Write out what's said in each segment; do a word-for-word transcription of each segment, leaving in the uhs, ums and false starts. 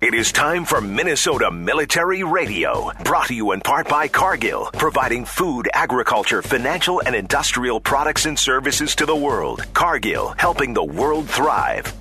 It is time for Minnesota Military Radio, brought to you in part by Cargill, providing food, agriculture, financial, and industrial products and services to the world. Cargill, helping the world thrive.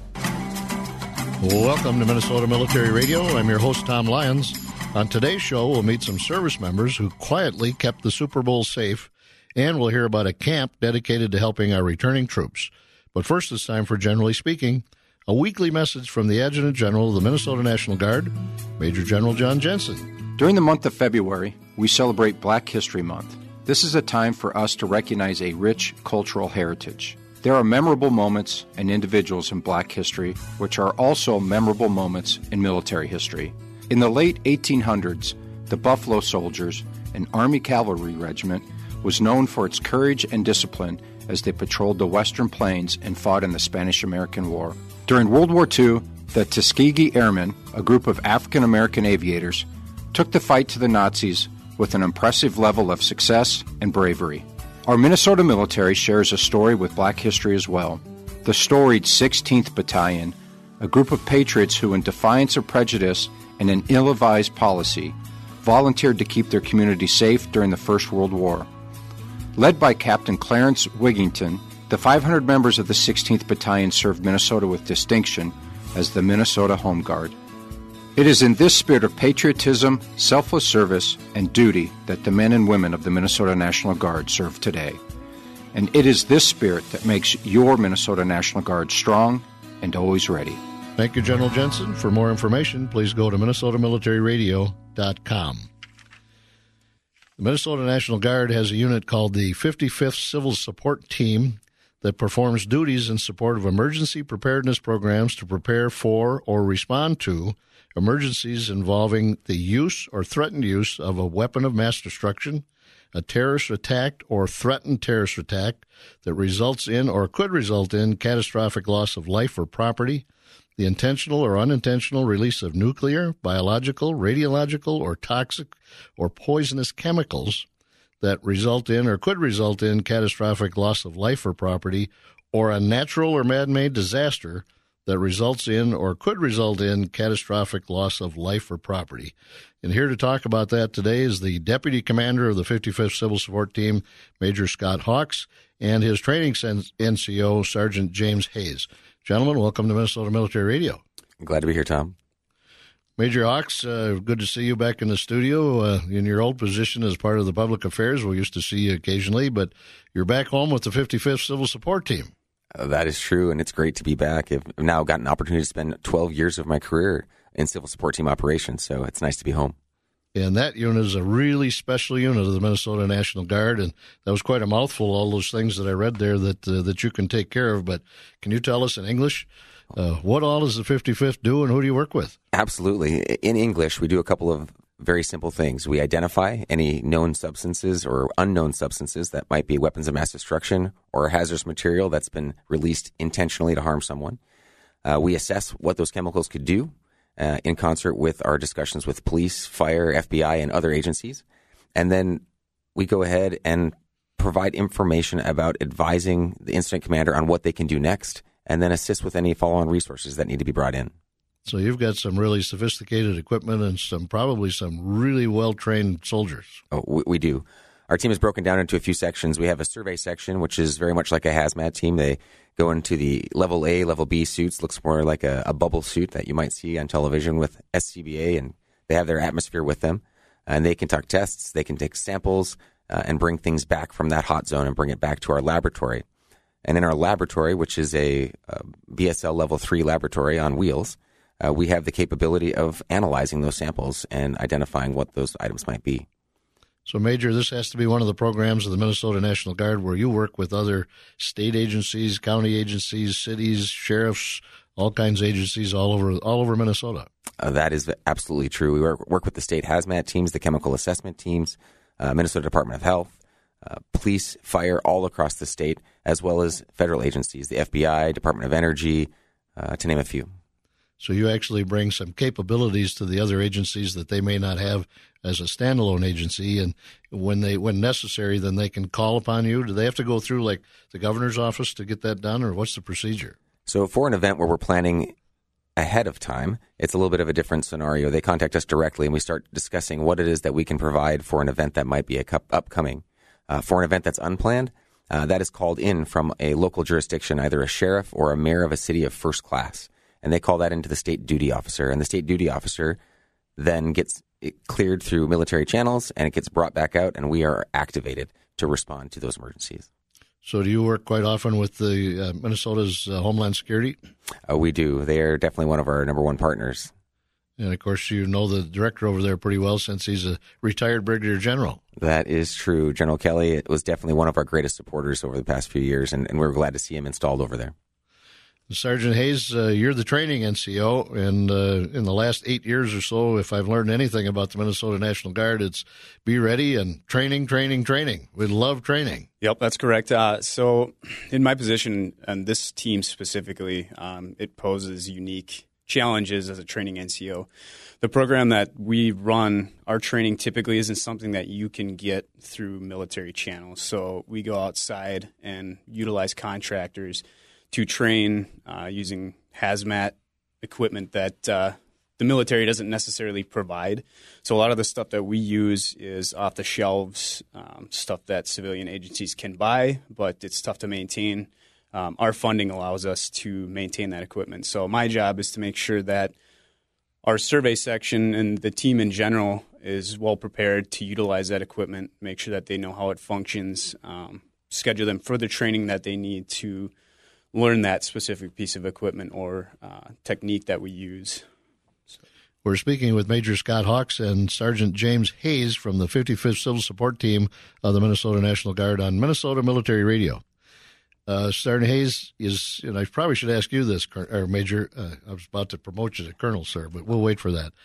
Welcome to Minnesota Military Radio. I'm your host, Tom Lyons. On today's show, we'll meet some service members who quietly kept the Super Bowl safe, and we'll hear about a camp dedicated to helping our returning troops. But first, it's time for Generally Speaking, a weekly message from the Adjutant General of the Minnesota National Guard, Major General John Jensen. During the month of February, we celebrate Black History Month. This is a time for us to recognize a rich cultural heritage. There are memorable moments and individuals in Black history, which are also memorable moments in military history. In the late eighteen hundreds, the Buffalo Soldiers, an Army cavalry regiment, was known for its courage and discipline as they patrolled the Western Plains and fought in the Spanish-American War. During World War Two, the Tuskegee Airmen, a group of African-American aviators, took the fight to the Nazis with an impressive level of success and bravery. Our Minnesota military shares a story with Black history as well. The storied sixteenth Battalion, a group of patriots who, in defiance of prejudice and an ill-advised policy, volunteered to keep their community safe during the First World War. Led by Captain Clarence Wigington, the five hundred members of the sixteenth Battalion served Minnesota with distinction as the Minnesota Home Guard. It is in this spirit of patriotism, selfless service, and duty that the men and women of the Minnesota National Guard serve today. And it is this spirit that makes your Minnesota National Guard strong and always ready. Thank you, General Jensen. For more information, please go to minnesota military radio dot com. The Minnesota National Guard has a unit called the fifty-fifth Civil Support Team that performs duties in support of emergency preparedness programs to prepare for or respond to emergencies involving the use or threatened use of a weapon of mass destruction, a terrorist attack or threatened terrorist attack that results in or could result in catastrophic loss of life or property, the intentional or unintentional release of nuclear, biological, radiological, or toxic or poisonous chemicals that result in or could result in catastrophic loss of life or property, or a natural or man-made disaster that results in or could result in catastrophic loss of life or property. And here to talk about that today is the Deputy Commander of the fifty-fifth Civil Support Team, Major Scott Hawks, and his training N C O, Sergeant James Hayes. Gentlemen, welcome to Minnesota Military Radio. I'm glad to be here, Tom. Major Hawks, uh, good to see you back in the studio uh, in your old position as part of the public affairs. We used to see you occasionally, but you're back home with the fifty-fifth Civil Support Team. Uh, that is true, and it's great to be back. I've now got an opportunity to spend twelve years of my career in Civil Support Team operations, so it's nice to be home. And that unit is a really special unit of the Minnesota National Guard, and that was quite a mouthful, all those things that I read there that uh, that you can take care of. But can you tell us in English, uh, what all does the fifty-fifth do and who do you work with? Absolutely. In English, we do a couple of very simple things. We identify any known substances or unknown substances that might be weapons of mass destruction or hazardous material that's been released intentionally to harm someone. Uh, we assess what those chemicals could do uh, in concert with our discussions with police, fire, F B I, and other agencies. And then we go ahead and provide information about advising the incident commander on what they can do next, and then assist with any follow-on resources that need to be brought in. So you've got some really sophisticated equipment and some probably some really well-trained soldiers. Oh, we, we do. Our team is broken down into a few sections. We have a survey section, which is very much like a hazmat team. They go into the level A, level B suits. Looks more like a, a bubble suit that you might see on television with S C B A, and they have their atmosphere with them. And they conduct tests. They can take samples uh, and bring things back from that hot zone and bring it back to our laboratory. And in our laboratory, which is a, a B S L level three laboratory on wheels, Uh, we have the capability of analyzing those samples and identifying what those items might be. So, Major, this has to be one of the programs of the Minnesota National Guard where you work with other state agencies, county agencies, cities, sheriffs, all kinds of agencies all over all over Minnesota. Uh, that is absolutely true. We work, work with the state hazmat teams, the chemical assessment teams, uh, Minnesota Department of Health, uh, police, fire, all across the state, as well as federal agencies, the F B I, Department of Energy, uh, to name a few. So you actually bring some capabilities to the other agencies that they may not have as a standalone agency, and when they when necessary, then they can call upon you. Do they have to go through like the governor's office to get that done, or what's the procedure? So for an event where we're planning ahead of time, it's a little bit of a different scenario. They contact us directly, and we start discussing what it is that we can provide for an event that might be a cup upcoming. Uh, for an event that's unplanned, uh, that is called in from a local jurisdiction, either a sheriff or a mayor of a city of first class. And they call that into the state duty officer. And the state duty officer then gets it cleared through military channels, and it gets brought back out, and we are activated to respond to those emergencies. So do you work quite often with the uh, Minnesota's uh, Homeland Security? Uh, we do. They are definitely one of our number one partners. And, of course, you know the director over there pretty well since he's a retired brigadier general. That is true. General Kelly was definitely one of our greatest supporters over the past few years, and, and we're glad to see him installed over there. Sergeant Hayes, uh, you're the training N C O, and uh, in the last eight years or so, if I've learned anything about the Minnesota National Guard, it's be ready and training, training, training. We love training. Yep, that's correct. Uh, so in my position, and this team specifically, um, it poses unique challenges as a training N C O. The program that we run, our training typically isn't something that you can get through military channels. So we go outside and utilize contractors to train uh, using hazmat equipment that uh, the military doesn't necessarily provide. So a lot of the stuff that we use is off the shelves, um, stuff that civilian agencies can buy, but it's tough to maintain. Um, our funding allows us to maintain that equipment. So my job is to make sure that our survey section and the team in general is well prepared to utilize that equipment, make sure that they know how it functions, um, schedule them for the training that they need to learn that specific piece of equipment or uh, technique that we use. So. We're speaking with Major Scott Hawks and Sergeant James Hayes from the fifty-fifth Civil Support Team of the Minnesota National Guard on Minnesota Military Radio. Uh, Sergeant Hayes is, and I probably should ask you this, or Major, uh, I was about to promote you to Colonel, sir, but we'll wait for that.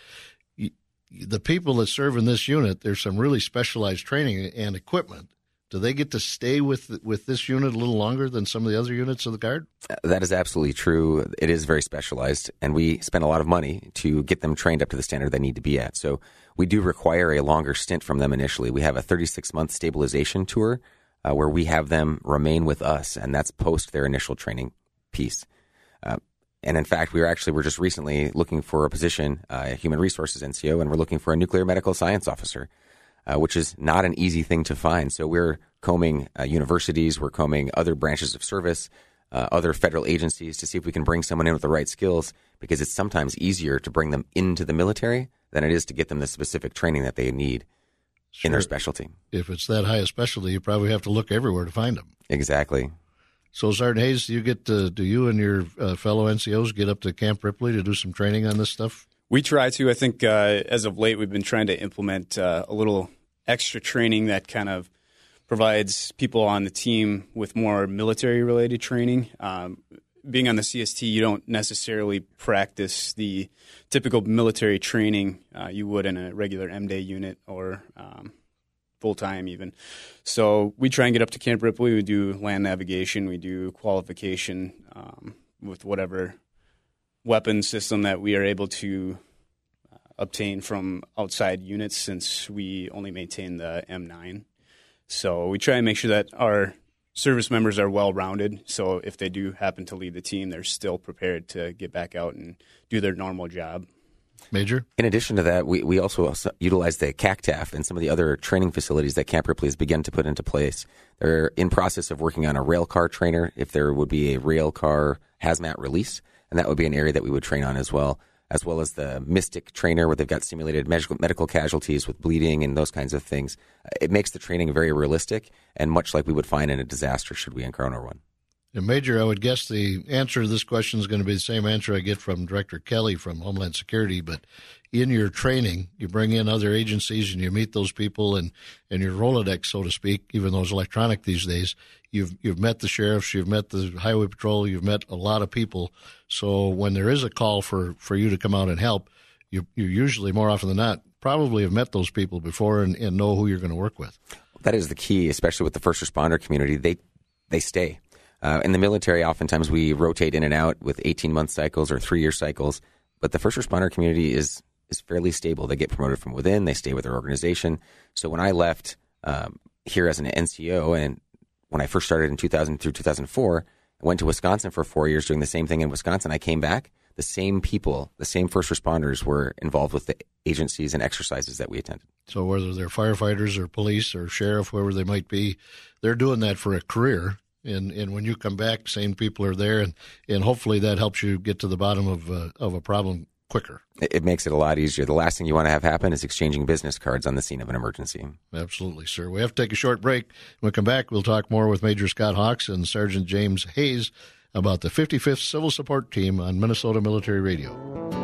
The people that serve in this unit, there's some really specialized training and equipment. Do they get to stay with with this unit a little longer than some of the other units of the Guard? That is absolutely true. It is very specialized, and we spend a lot of money to get them trained up to the standard they need to be at. So we do require a longer stint from them initially. We have a thirty-six month stabilization tour uh, where we have them remain with us, and that's post their initial training piece. Uh, and in fact, we were actually, we're just recently looking for a position, uh, Human Resources N C O, and we're looking for a nuclear medical science officer. Uh, which is not an easy thing to find. So we're combing uh, universities, we're combing other branches of service, uh, other federal agencies to see if we can bring someone in with the right skills, because it's sometimes easier to bring them into the military than it is to get them the specific training that they need sure. in their specialty. If it's that high a specialty, you probably have to look everywhere to find them. Exactly. So, Sergeant Hayes, do you get to, do you and your uh, fellow N C Os get up to Camp Ripley to do some training on this stuff? We try to. I think uh, as of late, we've been trying to implement uh, a little extra training that kind of provides people on the team with more military-related training. Um, being on the C S T, you don't necessarily practice the typical military training uh, you would in a regular M-Day unit or um, full-time even. So we try and get up to Camp Ripley. We do land navigation. We do qualification um, with whatever weapon system that we are able to uh, obtain from outside units, since we only maintain the M nine. So we try and make sure that our service members are well-rounded, so if they do happen to leave the team, they're still prepared to get back out and do their normal job. Major? In addition to that, we, we also utilize the C A C T A F and some of the other training facilities that Camp Ripley has begun to put into place. They're in process of working on a rail car trainer, if there would be a rail car hazmat release, and that would be an area that we would train on as well, as well as the Mystic trainer, where they've got simulated medical, medical casualties with bleeding and those kinds of things. It makes the training very realistic and much like we would find in a disaster should we encounter one. And Major, I would guess the answer to this question is going to be the same answer I get from Director Kelly from Homeland Security, but in your training, you bring in other agencies and you meet those people, and, and your Rolodex, so to speak, even though it's electronic these days, you've you've met the sheriffs, you've met the highway patrol, you've met a lot of people. So when there is a call for, for you to come out and help, you you usually, more often than not, probably have met those people before and, and know who you're going to work with. That is the key, especially with the first responder community. They they stay. Uh, in the military, oftentimes we rotate in and out with eighteen-month cycles or three-year cycles, but the first responder community is is fairly stable. They get promoted from within. They stay with their organization. So when I left um, here as an N C O, and when I first started in two thousand through two thousand four, I went to Wisconsin for four years doing the same thing in Wisconsin. I came back. the same people, the same first responders were involved with the agencies and exercises that we attended. So whether they're firefighters or police or sheriff, whoever they might be, they're doing that for a career. And and when you come back, same people are there, and, and hopefully that helps you get to the bottom of uh, of a problem quicker. It makes it a lot easier. The last thing you want to have happen is exchanging business cards on the scene of an emergency. Absolutely, sir. We have to take a short break. When we come back, we'll talk more with Major Scott Hawks and Sergeant James Hayes about the fifty-fifth Civil Support Team on Minnesota Military Radio.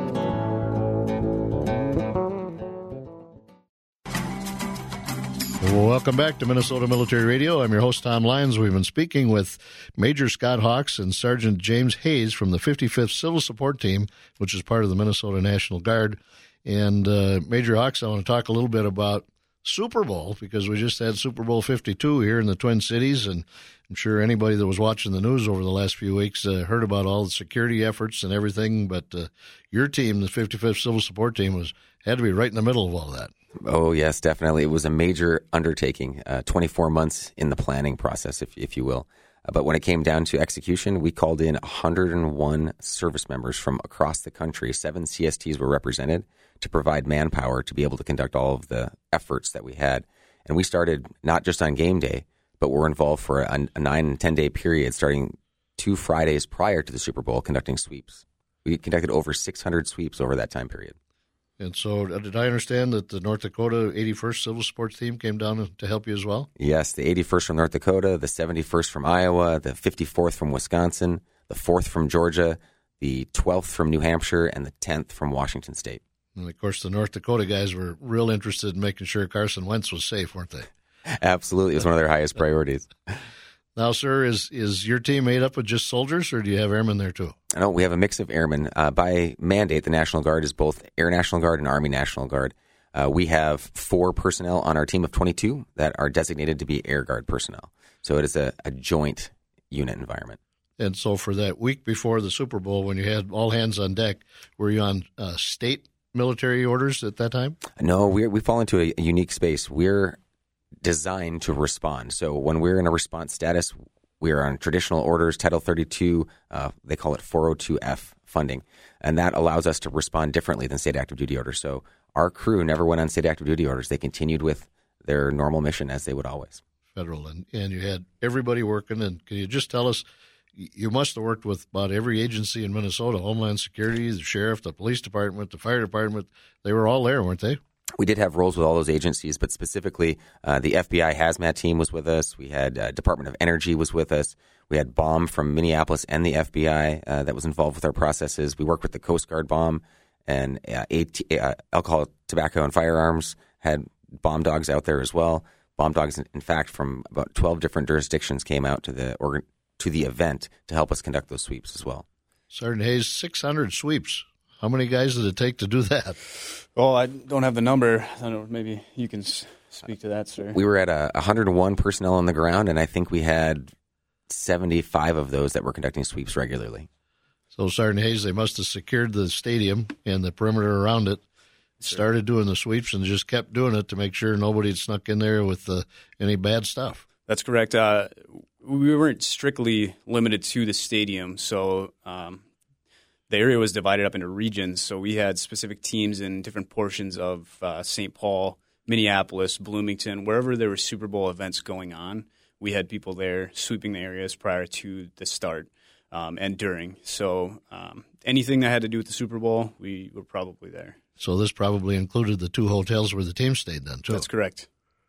Welcome back to Minnesota Military Radio. I'm your host, Tom Lyons. We've been speaking with Major Scott Hawks and Sergeant James Hayes from the fifty-fifth Civil Support Team, which is part of the Minnesota National Guard. And uh, Major Hawks, I want to talk a little bit about Super Bowl, because we just had Super Bowl fifty-two here in the Twin Cities, and I'm sure anybody that was watching the news over the last few weeks uh, heard about all the security efforts and everything, but uh, your team, the fifty-fifth Civil Support Team, was had to be right in the middle of all that. Oh, yes, definitely. It was a major undertaking, uh, twenty-four months in the planning process, if, if you will. Uh, but when it came down to execution, we called in one hundred one service members from across the country. Seven C S Ts were represented to provide manpower to be able to conduct all of the efforts that we had. And we started not just on game day, but we're involved for a, a nine and ten day period starting two Fridays prior to the Super Bowl conducting sweeps. We conducted over six hundred sweeps over that time period. And so did I understand that the North Dakota eighty-first Civil Support Team came down to help you as well? Yes, the eighty-first from North Dakota, the seventy-first from Iowa, the fifty-fourth from Wisconsin, the fourth from Georgia, the twelfth from New Hampshire, and the tenth from Washington State. And, of course, the North Dakota guys were real interested in making sure Carson Wentz was safe, weren't they? Absolutely. It was one of their highest priorities. Now, sir, is is your team made up of just soldiers, or do you have airmen there too? No, we have a mix of airmen. Uh, by mandate, the National Guard is both Air National Guard and Army National Guard. Uh, we have four personnel on our team of twenty-two that are designated to be Air Guard personnel. So it is a, a joint unit environment. And so for that week before the Super Bowl, when you had all hands on deck, were you on uh, state military orders at that time? No, we we fall into a, a unique space. We're designed to respond. So when we're in a response status, we are on traditional orders, Title thirty-two, uh, they call it four oh two F funding, and that allows us to respond differently than state active duty orders. So our crew never went on state active duty orders. They continued with their normal mission as they would always. Federal, and, and you had everybody working, and can you just tell us, you must have worked with about every agency in Minnesota, Homeland Security, the sheriff, the police department, the fire department, they were all there, weren't they? We did have roles with all those agencies, but specifically uh, the F B I hazmat team was with us. We had uh, Department of Energy was with us. We had B O M from Minneapolis and the F B I uh, that was involved with our processes. We worked with the Coast Guard B O M, and uh, AT, uh, Alcohol, Tobacco, and Firearms had bomb dogs out there as well. Bomb dogs, in fact, from about twelve different jurisdictions came out to the organ- to the event to help us conduct those sweeps as well. Sergeant Hayes, six hundred sweeps. How many guys did it take to do that? Well, I don't have the number. I don't know, maybe you can speak to that, sir. We were at a one hundred one personnel on the ground, and I think we had seventy-five of those that were conducting sweeps regularly. So, Sergeant Hayes, they must have secured the stadium and the perimeter around it, started doing the sweeps, and just kept doing it to make sure nobody had snuck in there with uh, any bad stuff. That's correct. Uh, we weren't strictly limited to the stadium, so um, the area was divided up into regions. So we had specific teams in different portions of uh, Saint Paul, Minneapolis, Bloomington, wherever there were Super Bowl events going on. We had people there sweeping the areas prior to the start um, and during. So um, anything that had to do with the Super Bowl, we were probably there. So this probably included the two hotels where the team stayed then, too. That's correct.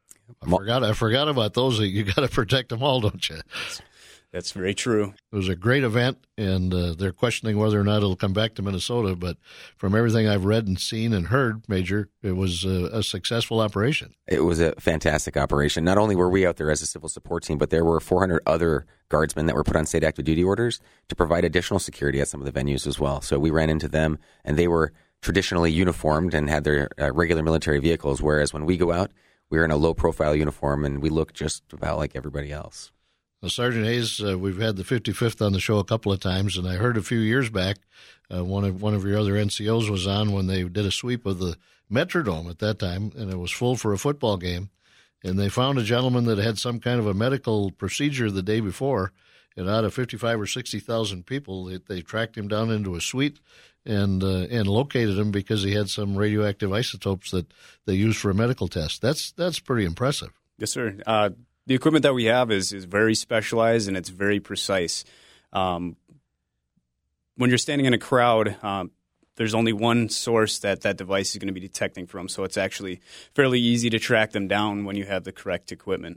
I forgot, I forgot about those. You got to protect them all, don't you? That's very true. It was a great event, and uh, they're questioning whether or not it'll come back to Minnesota. But from everything I've read and seen and heard, Major, it was a, a successful operation. It was a fantastic operation. Not only were we out there as a civil support team, but there were four hundred other guardsmen that were put on state active duty orders to provide additional security at some of the venues as well. So we ran into them, and they were traditionally uniformed and had their uh, regular military vehicles, whereas when we go out, we're in a low-profile uniform, and we look just about like everybody else. Well, Sergeant Hayes, uh, we've had the fifty-fifth on the show a couple of times, and I heard a few years back uh, one of one of your other N C Os was on when they did a sweep of the Metrodome at that time, and it was full for a football game. And they found a gentleman that had some kind of a medical procedure the day before, and out of fifty-five or sixty thousand people, they, they tracked him down into a suite, and uh, and located him because he had some radioactive isotopes that they used for a medical test. That's that's pretty impressive. Yes, sir. Uh, the equipment that we have is is very specialized and it's very precise. Um, when you're standing in a crowd, um, there's only one source that that device is going to be detecting from, so it's actually fairly easy to track them down when you have the correct equipment.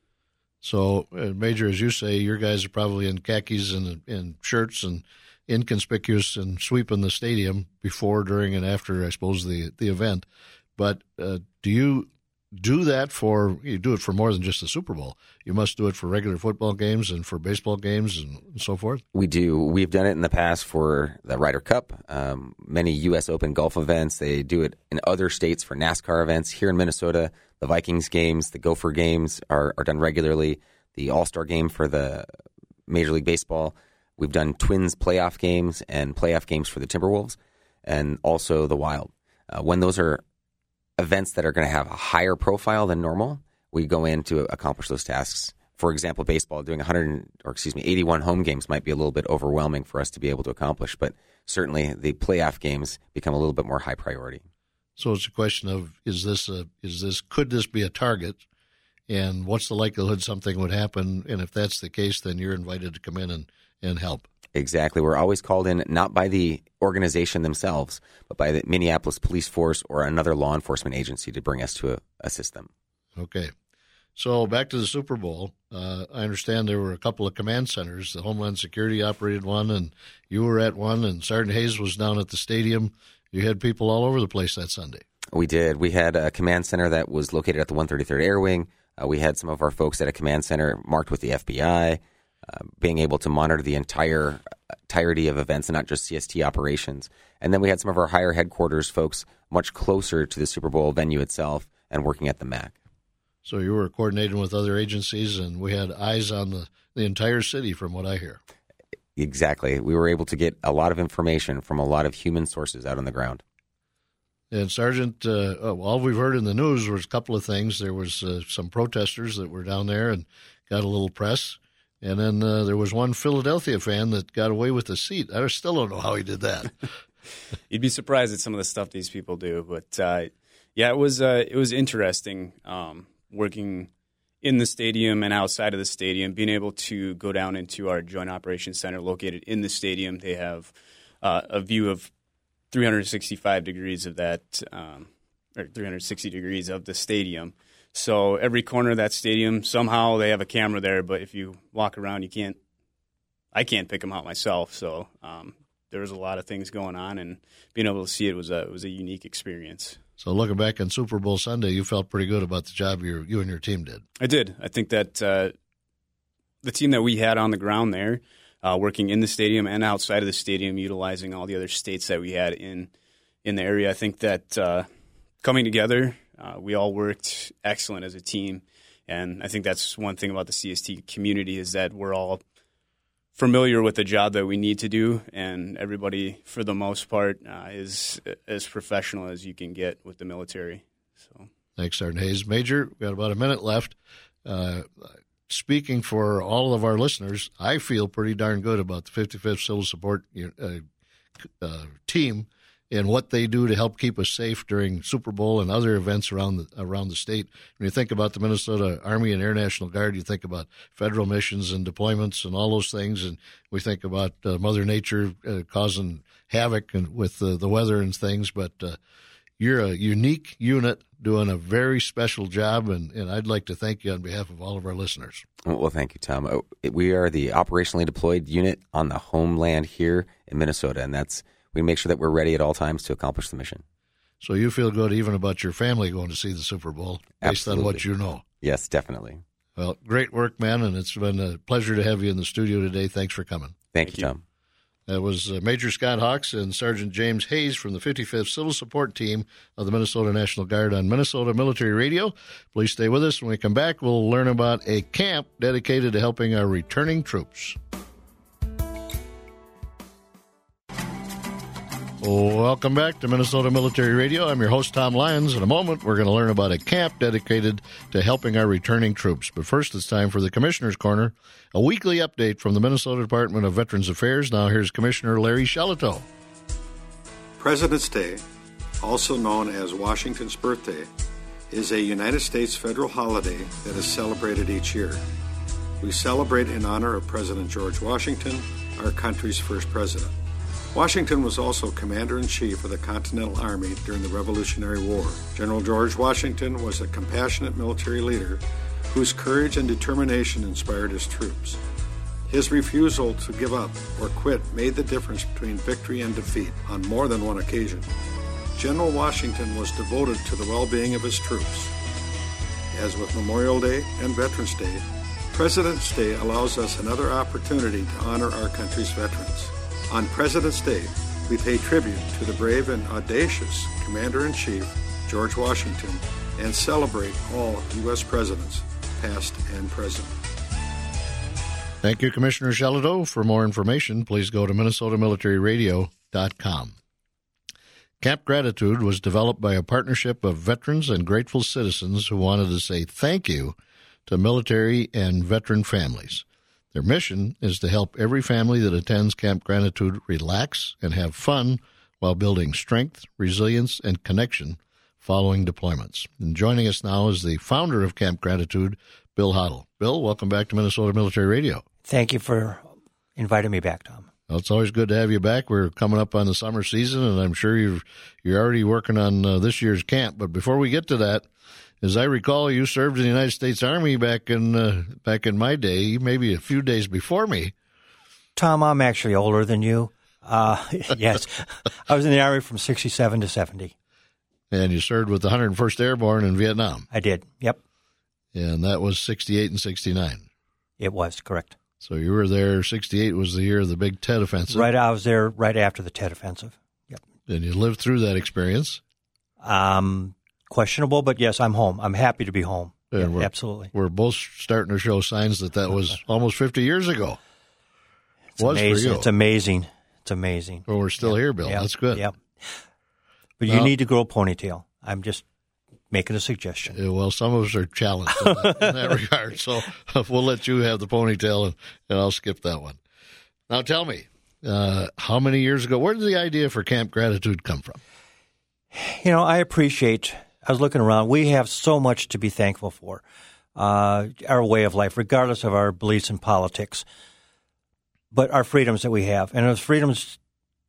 So, uh, Major, as you say, your guys are probably in khakis and, and shirts and inconspicuous and sweeping the stadium before, during, and after, I suppose, the the event. But uh, do you do that for, you do it for more than just the Super Bowl? You must do it for regular football games and for baseball games and, and so forth? We do. We've done it in the past for the Ryder Cup, um, many U S Open golf events. They do it in other states for NASCAR events. Here in Minnesota, the Vikings games, the Gopher games are, are done regularly. The All-Star game for the Major League Baseball. We've done Twins playoff games and playoff games for the Timberwolves and also the Wild. Uh, when those are events that are going to have a higher profile than normal, we go in to accomplish those tasks. For example, baseball, doing one hundred, or excuse me, eighty-one home games might be a little bit overwhelming for us to be able to accomplish, but certainly the playoff games become a little bit more high priority. So it's a question of, is this a, is this, could this be a target? And what's the likelihood something would happen? And if that's the case, then you're invited to come in and, and help. Exactly. We're always called in not by the organization themselves, but by the Minneapolis Police Force or another law enforcement agency to bring us to uh, assist them. Okay. So back to the Super Bowl. Uh, I understand there were a couple of command centers. The Homeland Security operated one, and you were at one, and Sergeant Hayes was down at the stadium. You had people all over the place that Sunday. We did. We had a command center that was located at the one thirty-third Air Wing. Uh, we had some of our folks at a command center marked with the F B I, uh, being able to monitor the entire entirety of events and not just C S T operations. And then we had some of our higher headquarters folks much closer to the Super Bowl venue itself and working at the M A C. So you were coordinating with other agencies, and we had eyes on the, the entire city from what I hear. Exactly. We were able to get a lot of information from a lot of human sources out on the ground. And Sergeant, uh, all we've heard in the news was a couple of things. There was uh, some protesters that were down there and got a little press. And then uh, there was one Philadelphia fan that got away with a seat. I still don't know how he did that. You'd be surprised at some of the stuff these people do. But, uh, yeah, it was uh, it was interesting um, working in the stadium and outside of the stadium, being able to go down into our Joint Operations Center located in the stadium. They have uh, a view of three hundred sixty-five degrees of that, um, or three hundred sixty degrees of the stadium. So every corner of that stadium, somehow they have a camera there, but if you walk around, you can't, I can't pick them out myself. So um, there was a lot of things going on, and being able to see it was a, it was a unique experience. So looking back on Super Bowl Sunday, you felt pretty good about the job you you and your team did. I did. I think that uh, the team that we had on the ground there, uh, working in the stadium and outside of the stadium, utilizing all the other states that we had in in the area, I think that uh, coming together, uh, we all worked excellent as a team. And I think that's one thing about the C S T community is that we're all familiar with the job that we need to do, and everybody, for the most part, uh, is as professional as you can get with the military. So, thanks, Sergeant Hayes. Major, we've got about a minute left. Uh, speaking for all of our listeners, I feel pretty darn good about the fifty-fifth Civil Support uh, uh, team and what they do to help keep us safe during Super Bowl and other events around the around the state. When you think about the Minnesota Army and Air National Guard, you think about federal missions and deployments and all those things, and we think about uh, Mother Nature uh, causing havoc and with uh, the weather and things, but uh, you're a unique unit doing a very special job, and, and I'd like to thank you on behalf of all of our listeners. Well, thank you, Tom. We are the operationally deployed unit on the homeland here in Minnesota, and that's we make sure that we're ready at all times to accomplish the mission. So you feel good even about your family going to see the Super Bowl based Absolutely. on what you know? Yes, definitely. Well, great work, man, and it's been a pleasure to have you in the studio today. Thanks for coming. Thank, Thank you, you, Tom. That was uh, Major Scott Hawks and Sergeant James Hayes from the fifty-fifth Civil Support Team of the Minnesota National Guard on Minnesota Military Radio. Please stay with us. When we come back, we'll learn about a camp dedicated to helping our returning troops. Welcome back to Minnesota Military Radio. I'm your host, Tom Lyons. In a moment, we're going to learn about a camp dedicated to helping our returning troops. But first, it's time for the Commissioner's Corner, a weekly update from the Minnesota Department of Veterans Affairs. Now, here's Commissioner Larry Shalato. President's Day, also known as Washington's Birthday, is a United States federal holiday that is celebrated each year. We celebrate in honor of President George Washington, our country's first president. Washington was also Commander-in-Chief of the Continental Army during the Revolutionary War. General George Washington was a compassionate military leader whose courage and determination inspired his troops. His refusal to give up or quit made the difference between victory and defeat on more than one occasion. General Washington was devoted to the well-being of his troops. As with Memorial Day and Veterans Day, President's Day allows us another opportunity to honor our country's veterans. On President's Day, we pay tribute to the brave and audacious Commander-in-Chief, George Washington, and celebrate all U S presidents, past and present. Thank you, Commissioner Shelito. For more information, please go to Minnesota Military Radio dot com. Camp Gratitude was developed by a partnership of veterans and grateful citizens who wanted to say thank you to military and veteran families. Their mission is to help every family that attends Camp Gratitude relax and have fun while building strength, resilience, and connection following deployments. And joining us now is the founder of Camp Gratitude, Bill Hottle. Bill, welcome back to Minnesota Military Radio. Thank you for inviting me back, Tom. Well, it's always good to have you back. We're coming up on the summer season, and I'm sure you're, you're already working on uh, this year's camp. But before we get to that, as I recall, you served in the United States Army back in uh, back in my day, maybe a few days before me. Tom, I'm actually older than you. Uh, yes, I was in the Army from sixty-seven to seventy. And you served with the one hundred first Airborne in Vietnam. I did, yep. And that was sixty-eight and sixty-nine. It was, correct. So you were there, sixty-eight was the year of the big Tet Offensive. Right, I was there right after the Tet Offensive, yep. And you lived through that experience. Um. Questionable, but yes, I'm home. I'm happy to be home. Yeah, we're, absolutely. We're both starting to show signs that that was almost fifty years ago. It's was amazing. It's amazing. It's amazing. Well, we're still yeah. here, Bill. Yeah. That's good. Yeah. But well, you need to grow a ponytail. I'm just making a suggestion. Yeah, well, some of us are challenged in that, in that regard, so we'll let you have the ponytail, and, and I'll skip that one. Now, tell me, uh, how many years ago, where did the idea for Camp Gratitude come from? You know, I appreciate... I was looking around. We have so much to be thankful for, uh, our way of life, regardless of our beliefs in politics, but our freedoms that we have. And those freedoms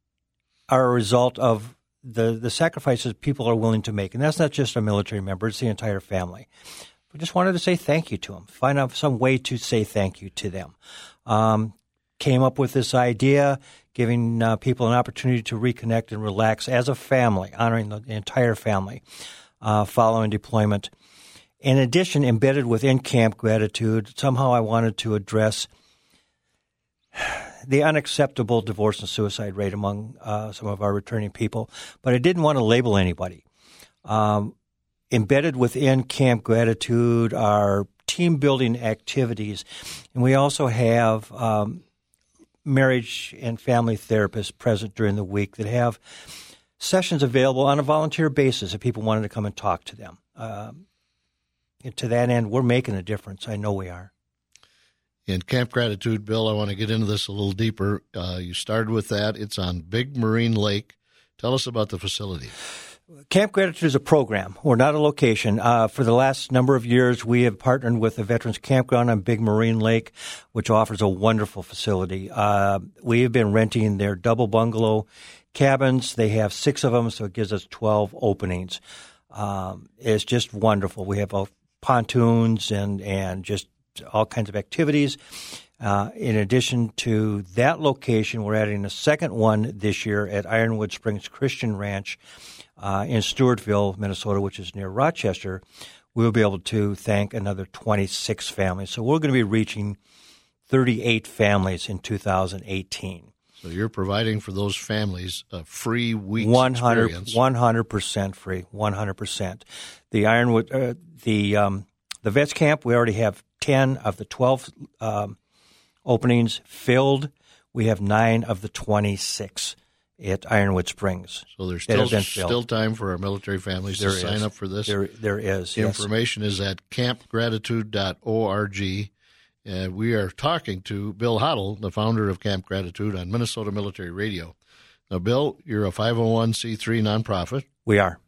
are a result of the, the sacrifices people are willing to make. And that's not just a military member, it's the entire family. We just wanted to say thank you to them, find out some way to say thank you to them. Um, came up with this idea, giving uh, people an opportunity to reconnect and relax as a family, honoring the entire family. Uh, following deployment. In addition, embedded within Camp Gratitude, somehow I wanted to address the unacceptable divorce and suicide rate among uh, some of our returning people, but I didn't want to label anybody. Um, embedded within Camp Gratitude are team-building activities, and we also have um, marriage and family therapists present during the week that have sessions available on a volunteer basis if people wanted to come and talk to them. Um, and to that end, we're making a difference. I know we are. In Camp Gratitude, Bill, I want to get into this a little deeper. Uh, you started with that. It's on Big Marine Lake. Tell us about the facility. Camp Gratitude is a program. We're not a location. Uh, for the last number of years, we have partnered with the Veterans Campground on Big Marine Lake, which offers a wonderful facility. Uh, we have been renting their double bungalow cabins. They have six of them, so it gives us twelve openings. Um, it's just wonderful. We have uh, pontoons and, and just all kinds of activities. Uh, in addition to that location, we're adding a second one this year at Ironwood Springs Christian Ranch uh, in Stewartville, Minnesota, which is near Rochester. We'll be able to thank another twenty-six families. So we're going to be reaching thirty-eight families in two thousand eighteen. So you're providing for those families a free week's one hundred, experience. one hundred percent free, one hundred percent. The Ironwood, uh, the um, the Vets Camp, we already have ten of the twelve um, openings filled. We have nine of the twenty-six at Ironwood Springs. So there's still, still time for our military families there to is. sign up for this? There, there is, The yes. information is at camp gratitude dot org. Uh, we are talking to Bill Hottle, the founder of Camp Gratitude, on Minnesota Military Radio. Now, Bill, you're a five oh one c three nonprofit. We are.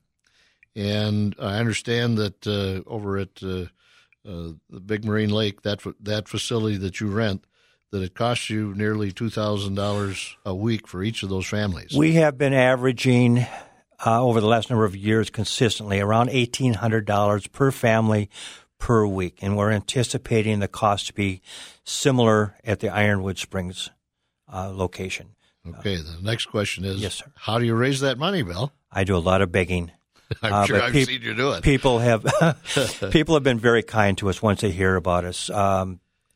And I understand that uh, over at uh, uh, the Big Marine Lake, that that facility that you rent, that it costs you nearly two thousand dollars a week for each of those families. We have been averaging uh, over the last number of years consistently around eighteen hundred dollars per family per week, and we're anticipating the cost to be similar at the Ironwood Springs uh, location. Okay, the next question is, yes, sir. How do you raise that money, Bill? I do a lot of begging. I'm uh, sure I've pe- seen you do it. People have people have been very kind to us once they hear about us. Um,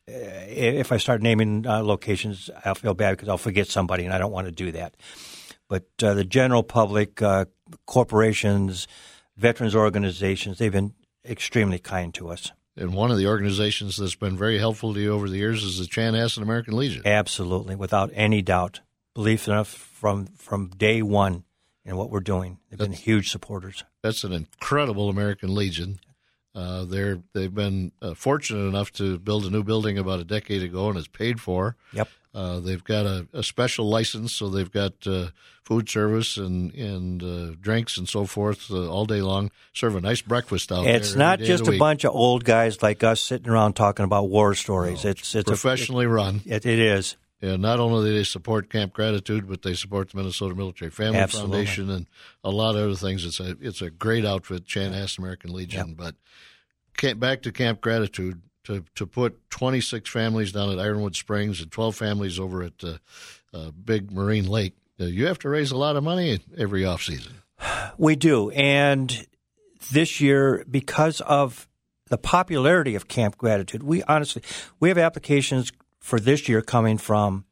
if I start naming uh, locations, I'll feel bad because I'll forget somebody, and I don't want to do that. But uh, the general public, uh, corporations, veterans organizations, they've been extremely kind to us. And one of the organizations that's been very helpful to you over the years is the Chanhassen American Legion. Absolutely, without any doubt. Belief enough from from day one in what we're doing. They've that's, been huge supporters. That's an incredible American Legion. Uh, they're they've been uh, fortunate enough to build a new building about a decade ago, and it's paid for. Yep. Uh, they've got a, a special license, so they've got uh, food service and and uh, drinks and so forth uh, all day long. Serve a nice breakfast out there. It's not just a week. bunch of old guys like us sitting around talking about war stories. No, it's it's professionally a, it, run. It, it is. And not only do they support Camp Gratitude, but they support the Minnesota Military Family Absolutely. Foundation and a lot of other things. It's a it's a great outfit, Chanhassen American Legion. Yep. But came back to Camp Gratitude, to, to put twenty-six families down at Ironwood Springs and twelve families over at uh, uh, Big Marine Lake, uh, you have to raise a lot of money every off season. We do. And this year, because of the popularity of Camp Gratitude, we honestly, we have applications for this year coming from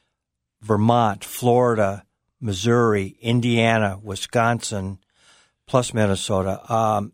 Vermont, Florida, Missouri, Indiana, Wisconsin, plus Minnesota. Um,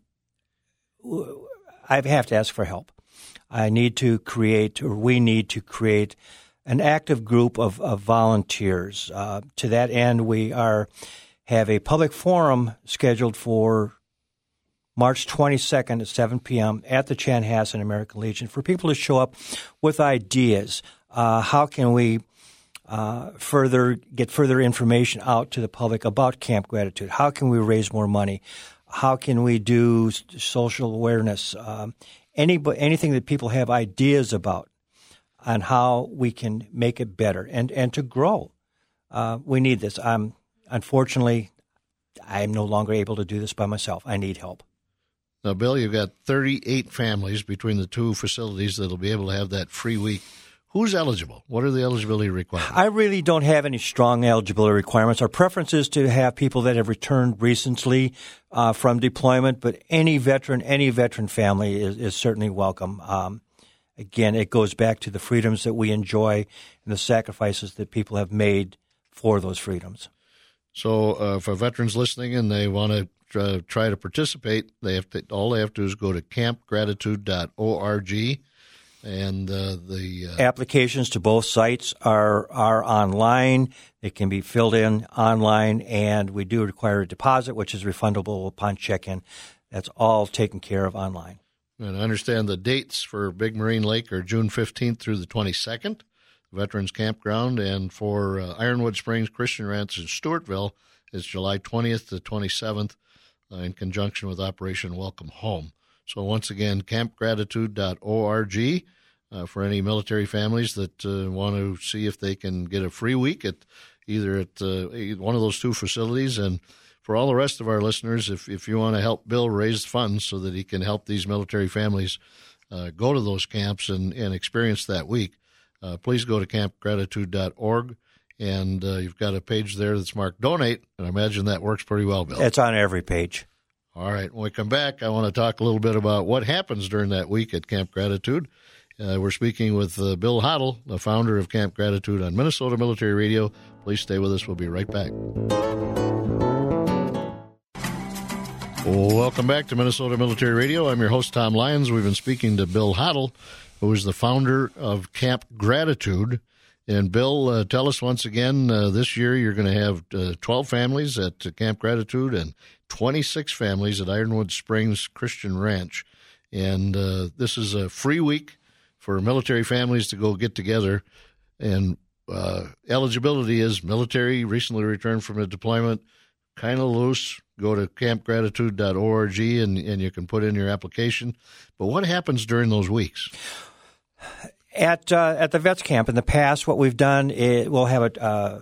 I have to ask for help. I need to create, or we need to create, an active group of, of volunteers. Uh, to that end, we are have a public forum scheduled for March twenty-second at seven p.m. at the Chanhassen American Legion for people to show up with ideas. Uh, how can we uh, further get further information out to the public about Camp Gratitude? How can we raise more money? How can we do social awareness? Um, any anything that people have ideas about on how we can make it better and, and to grow. Uh, we need this. Um, unfortunately, I am no longer able to do this by myself. I need help. Now, Bill, you've got thirty-eight families between the two facilities that will be able to have that free week. Who's eligible? What are the eligibility requirements? I really don't have any strong eligibility requirements. Our preference is to have people that have returned recently uh, from deployment, but any veteran, any veteran family is, is certainly welcome. Um, again, it goes back to the freedoms that we enjoy and the sacrifices that people have made for those freedoms. So uh, for veterans listening and they want to uh, try to participate, they have to, all they have to do is go to camp gratitude dot org. And uh, the uh, applications to both sites are are online. They can be filled in online, and we do require a deposit, which is refundable upon check-in. That's all taken care of online. And I understand the dates for Big Marine Lake are June fifteenth through the twenty-second, Veterans Campground, and for uh, Ironwood Springs Christian Ranch in Stewartville, it's July twentieth to twenty-seventh uh, in conjunction with Operation Welcome Home. So once again, camp gratitude dot org uh, for any military families that uh, want to see if they can get a free week at either at uh, one of those two facilities. And for all the rest of our listeners, if, if you want to help Bill raise funds so that he can help these military families uh, go to those camps and, and experience that week, uh, please go to camp gratitude dot org. And uh, you've got a page there that's marked Donate, and I imagine that works pretty well, Bill. It's on every page. All right. When we come back, I want to talk a little bit about what happens during that week at Camp Gratitude. Uh, we're speaking with uh, Bill Hoddle, the founder of Camp Gratitude on Minnesota Military Radio. Please stay with us. We'll be right back. Welcome back to Minnesota Military Radio. I'm your host, Tom Lyons. We've been speaking to Bill Hoddle, who is the founder of Camp Gratitude. And, Bill, uh, tell us once again, uh, this year you're going to have uh, twelve families at uh, Camp Gratitude and twenty-six families at Ironwood Springs Christian Ranch. And uh, this is a free week for military families to go get together. And uh, eligibility is military, recently returned from a deployment, kind of loose. Go to camp gratitude dot org and, and you can put in your application. But what happens during those weeks? At uh, at the Vets Camp in the past, what we've done is we'll have a uh,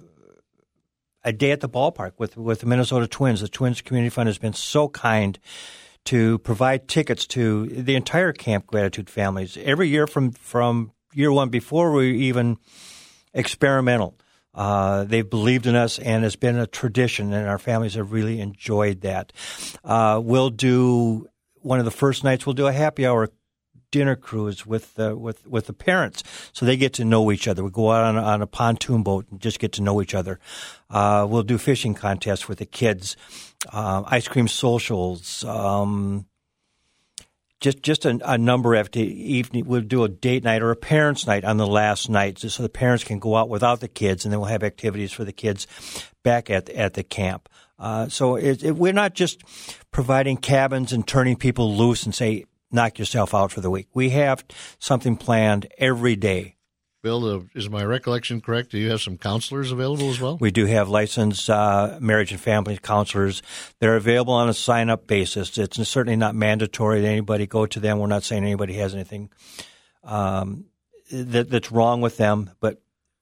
a day at the ballpark with, with the Minnesota Twins. The Twins Community Fund has been so kind to provide tickets to the entire Camp Gratitude families every year from, from year one, before we were even experimental. Uh, they've believed in us, and it's been a tradition, and our families have really enjoyed that. Uh, we'll do one of the first nights. We'll do a happy hour dinner cruise with uh, with with the parents, so they get to know each other. We go out on, on a pontoon boat and just get to know each other. Uh, we'll do fishing contests with the kids, uh, ice cream socials. Um, Just just a, a number of the evening. We'll do a date night or a parents' night on the last night, just so the parents can go out without the kids, and then we'll have activities for the kids back at at the camp. Uh, so it, it, we're not just providing cabins and turning people loose and say, knock yourself out for the week. We have something planned every day. Bill, uh, is my recollection correct? Do you have some counselors available as well? We do have licensed uh, marriage and family counselors. They're available on a sign-up basis. It's certainly not mandatory that anybody go to them. We're not saying anybody has anything um, that, that's wrong with them, but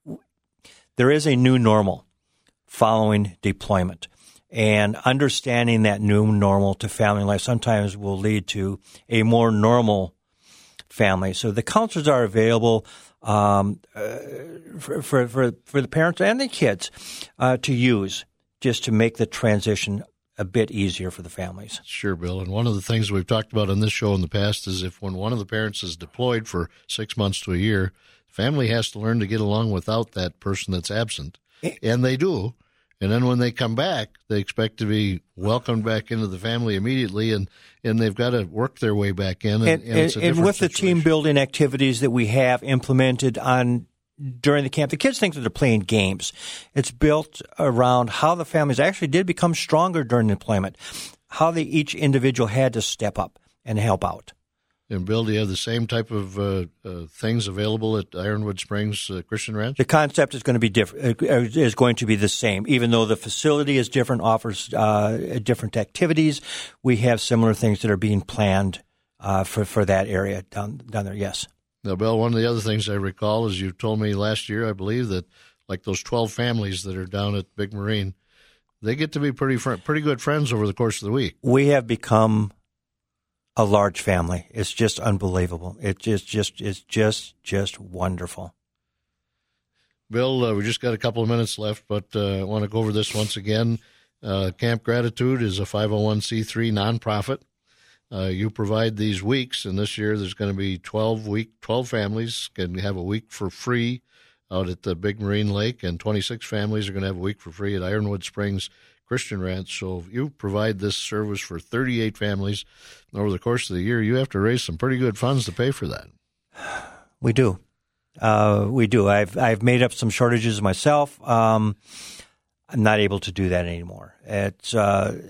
there is a new normal following deployment. And understanding that new normal to family life sometimes will lead to a more normal family. So the counselors are available um, uh, for, for, for, for the parents and the kids uh, to use just to make the transition a bit easier for the families. Sure, Bill. And one of the things we've talked about on this show in the past is if when one of the parents is deployed for six months to a year, family has to learn to get along without that person that's absent. And they do. And then when they come back, they expect to be welcomed back into the family immediately, and, and they've got to work their way back in. And, and, and, it's a and with situation. the team building activities that we have implemented on during the camp, the kids think that they're playing games. It's built around how the families actually did become stronger during deployment, how they each individual had to step up and help out. And Bill, do you have the same type of uh, uh, things available at Ironwood Springs uh, Christian Ranch? The concept is going to be different. Is going to be the same, even though the facility is different, offers uh, different activities. We have similar things that are being planned uh, for for that area down down there. Yes. Now, Bill, one of the other things I recall is you told me last year, I believe, that like those twelve families that are down at Big Marine, they get to be pretty fr- pretty good friends over the course of the week. We have become a large family. It's just unbelievable. It just, just, it's just, just wonderful. Bill, uh, we just got a couple of minutes left, but uh, I want to go over this once again. Uh, Camp Gratitude is a five oh one c three nonprofit. Uh, you provide these weeks, and this year there's going to be twelve week, twelve families can have a week for free out at the Big Marine Lake, and twenty-six families are going to have a week for free at Ironwood Springs Christian Ranch. So if you provide this service for thirty-eight families over the course of the year, you have to raise some pretty good funds to pay for that. We do. Uh, we do. I've I've made up some shortages myself. Um, I'm not able to do that anymore. It's uh,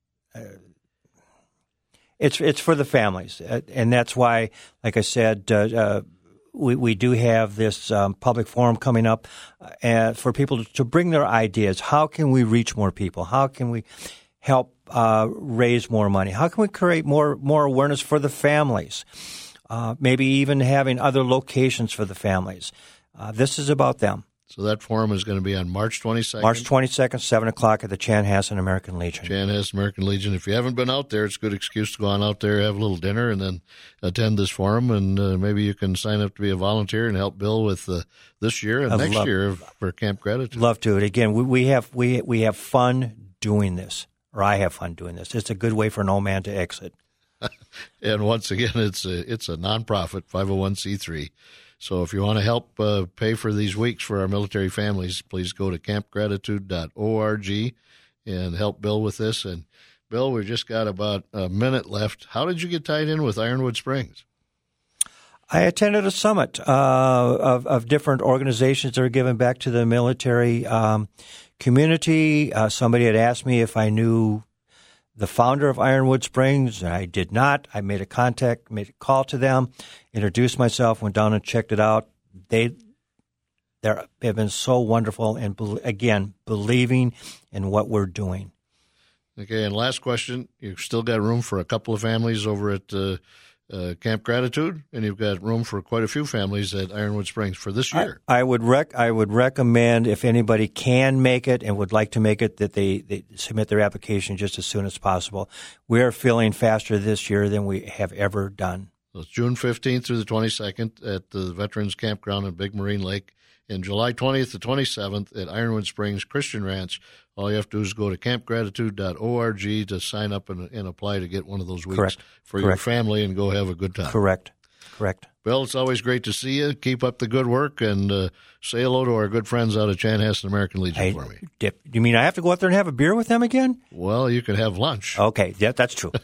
it's it's for the families, and that's why, like I said, uh, uh, we we do have this um, public forum coming up uh, for people to, to bring their ideas. How can we reach more people? How can we help uh, raise more money? How can we create more more awareness for the families? Uh, maybe even having other locations for the families. Uh, this is about them. So that forum is going to be on March twenty-second? March twenty-second, seven o'clock at the Chanhassen American Legion. Chanhassen American Legion. If you haven't been out there, it's a good excuse to go on out there, have a little dinner, and then attend this forum, and uh, maybe you can sign up to be a volunteer and help Bill with uh, this year and I'd next love, year for Camp Gratitude. Love to. Again, we, we have we we have fun doing this, or I have fun doing this. It's a good way for an old man to exit. And once again, it's a, it's a nonprofit, five oh one c three. So if you want to help uh, pay for these weeks for our military families, please go to camp gratitude dot org and help Bill with this. And, Bill, we've just got about a minute left. How did you get tied in with Ironwood Springs? I attended a summit uh, of, of different organizations that are giving back to the military um, community. Uh, somebody had asked me if I knew the founder of Ironwood Springs. I did not. I made a contact, made a call to them, introduced myself, went down and checked it out. They They're, they've been so wonderful, and be, again, believing in what we're doing. Okay, and last question. You've still got room for a couple of families over at uh, uh, Camp Gratitude, and you've got room for quite a few families at Ironwood Springs for this year. I, I would rec- I would recommend, if anybody can make it and would like to make it, that they, they submit their application just as soon as possible. We are filling faster this year than we have ever done. So it's June fifteenth through the twenty-second at the Veterans Campground at Big Marine Lake, and July twentieth to twenty-seventh at Ironwood Springs Christian Ranch. All you have to do is go to camp gratitude dot org to sign up and, and apply to get one of those weeks Correct. for Correct. your family and go have a good time. Correct. Correct. Bill, it's always great to see you. Keep up the good work, and uh, say hello to our good friends out of Chanhassen American Legion I, for me. Dip, you mean I have to go out there and have a beer with them again? Well, you can have lunch. Okay, yeah, that's true.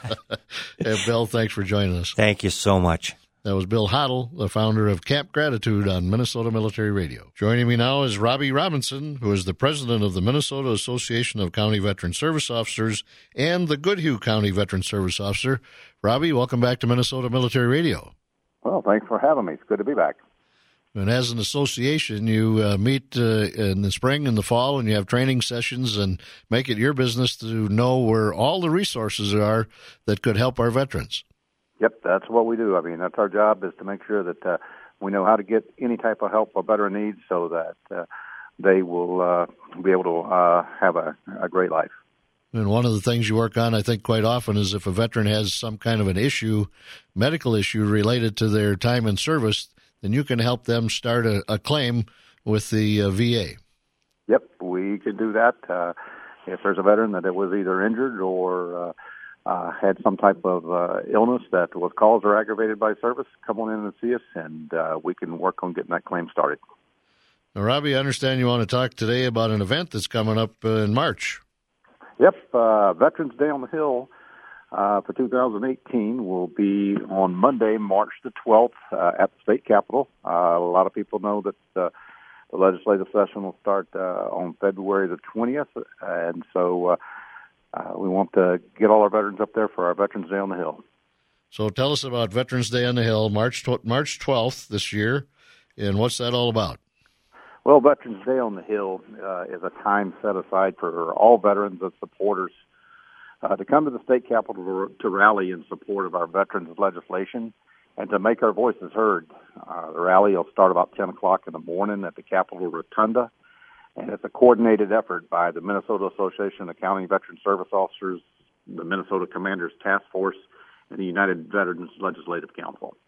Hey, Bill, thanks for joining us. Thank you so much. That was Bill Hoddle, the founder of Camp Gratitude on Minnesota Military Radio. Joining me now is Robbie Robinson, who is the president of the Minnesota Association of County Veteran Service Officers and the Goodhue County Veteran Service Officer. Robbie, welcome back to Minnesota Military Radio. Well, thanks for having me. It's good to be back. And as an association, you uh, meet uh, in the spring and the fall, and you have training sessions and make it your business to know where all the resources are that could help our veterans. Yep, that's what we do. I mean, that's our job, is to make sure that uh, we know how to get any type of help a veteran needs so that uh, they will uh, be able to uh, have a, a great life. And one of the things you work on, I think, quite often is if a veteran has some kind of an issue, medical issue related to their time in service, then you can help them start a, a claim with the uh, V A. Yep, we can do that. Uh, if there's a veteran that was either injured or uh, uh, had some type of uh, illness that was caused or aggravated by service, come on in and see us, and uh, we can work on getting that claim started. Now, Robbie, I understand you want to talk today about an event that's coming up uh, in March. Yep, uh, Veterans Day on the Hill uh, for two thousand eighteen will be on Monday, March the twelfth uh, at the state capitol. Uh, a lot of people know that uh, the legislative session will start uh, on February the twentieth, and so uh, uh, we want to get all our veterans up there for our Veterans Day on the Hill. So tell us about Veterans Day on the Hill, March tw- March twelfth this year, and what's that all about? Well, Veterans Day on the Hill uh, is a time set aside for all veterans and supporters uh, to come to the state capitol to, to rally in support of our veterans legislation and to make our voices heard. Uh, the rally will start about ten o'clock in the morning at the Capitol Rotunda, and it's a coordinated effort by the Minnesota Association of County Veteran Service Officers, the Minnesota Commanders Task Force, and the United Veterans Legislative Council.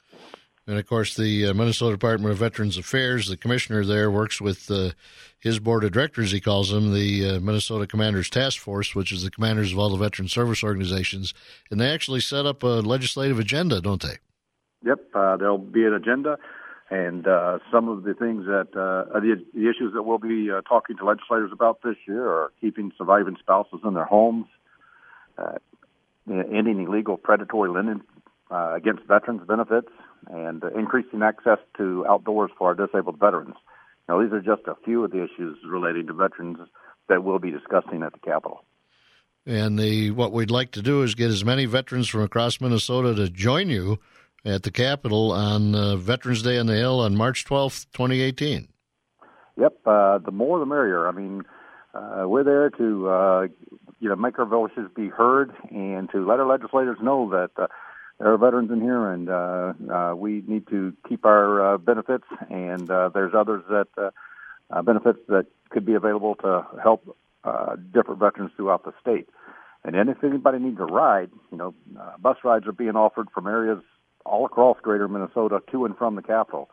And, of course, the uh, Minnesota Department of Veterans Affairs, the commissioner there, works with uh, his board of directors, he calls them, the uh, Minnesota Commanders Task Force, which is the commanders of all the veteran service organizations. And they actually set up a legislative agenda, don't they? Yep, uh, there'll be an agenda, and uh, some of the things that, uh, the, the issues that we'll be uh, talking to legislators about this year are keeping surviving spouses in their homes, uh, ending illegal predatory lending uh, against veterans benefits, and uh, increasing access to outdoors for our disabled veterans. Now, these are just a few of the issues relating to veterans that we'll be discussing at the Capitol. And the what we'd like to do is get as many veterans from across Minnesota to join you at the Capitol on uh, Veterans Day on the Hill on March twelfth, twenty eighteen. Yep, uh, the more the merrier. I mean, uh, we're there to uh, you know make our voices be heard and to let our legislators know that uh, there are veterans in here, and uh, uh, we need to keep our uh, benefits, and uh, there's others that uh, uh, benefits that could be available to help uh, different veterans throughout the state. And then if anybody needs a ride, you know, uh, bus rides are being offered from areas all across greater Minnesota to and from the Capitol.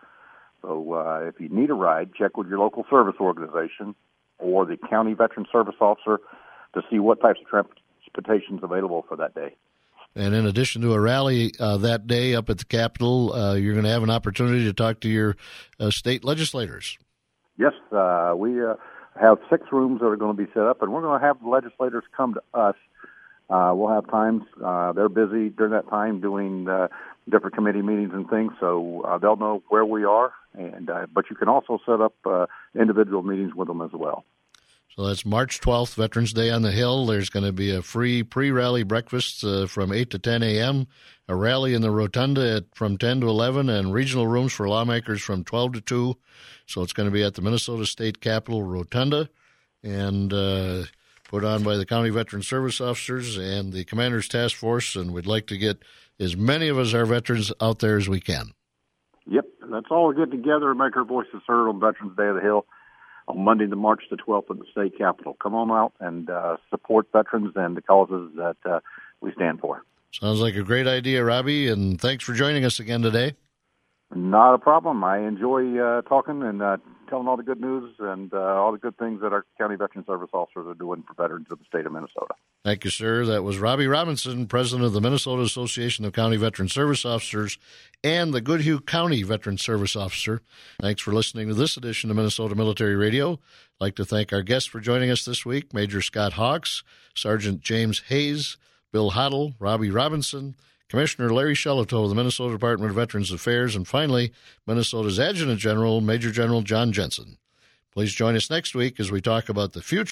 So uh, if you need a ride, check with your local service organization or the county veteran service officer to see what types of transportation is available for that day. And in addition to a rally uh, that day up at the Capitol, uh, you're going to have an opportunity to talk to your uh, state legislators. Yes, uh, we uh, have six rooms that are going to be set up, and we're going to have the legislators come to us. Uh, we'll have times, uh, they're busy during that time doing uh, different committee meetings and things, so uh, they'll know where we are. And uh, but you can also set up uh, individual meetings with them as well. So that's March twelfth, Veterans Day on the Hill. There's going to be a free pre-rally breakfast uh, from eight to ten a.m., a rally in the Rotunda at, from ten to eleven, and regional rooms for lawmakers from twelve to two. So it's going to be at the Minnesota State Capitol Rotunda, and uh, put on by the County Veteran Service Officers and the Commander's Task Force, and we'd like to get as many of us, our veterans, out there as we can. Yep, let's all get together and make our voices heard on Veterans Day of the Hill on Monday, the March the twelfth at the state capitol. Come on out and uh, support veterans and the causes that uh, we stand for. Sounds like a great idea, Robbie, and thanks for joining us again today. Not a problem. I enjoy uh, talking and uh, telling all the good news and uh, all the good things that our County Veteran Service officers are doing for veterans of the state of Minnesota. Thank you, sir. That was Robbie Robinson, president of the Minnesota Association of County Veteran Service Officers and the Goodhue County Veteran Service Officer. Thanks for listening to this edition of Minnesota Military Radio. I'd like to thank our guests for joining us this week, Major Scott Hawks, Sergeant James Hayes, Bill Hoddle, Robbie Robinson, Commissioner Larry Shelito of the Minnesota Department of Veterans Affairs, and finally, Minnesota's Adjutant General, Major General John Jensen. Please join us next week as we talk about the future